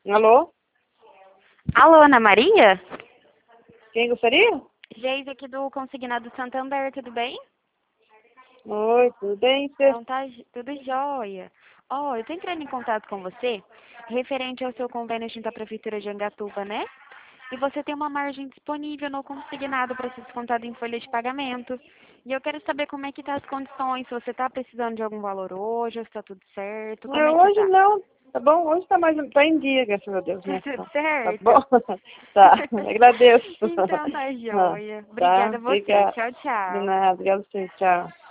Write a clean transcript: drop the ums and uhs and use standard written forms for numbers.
Alô? Alô, Ana Maria? Quem gostaria? Geise aqui do Consignado Santander, tudo bem? Oi, tudo bem? Você? Então tá tudo jóia. Ó, eu tô entrando em contato com você referente ao seu convênio junto à Prefeitura de Angatuba, né? E você tem uma margem disponível no consignado para ser descontado em folha de pagamento. E eu quero saber como é que tá as condições, se você tá precisando de algum valor hoje, ou se tá tudo certo, como é que Hoje tá? não, tá bom? Hoje tá em dia, graças a Deus, Tá né? tudo Tá certo? bom? Tá, agradeço. Então tá Ah, jóia. tá, Obrigada a você. obrigado. Tchau, De tchau. nada, obrigado a você, tchau.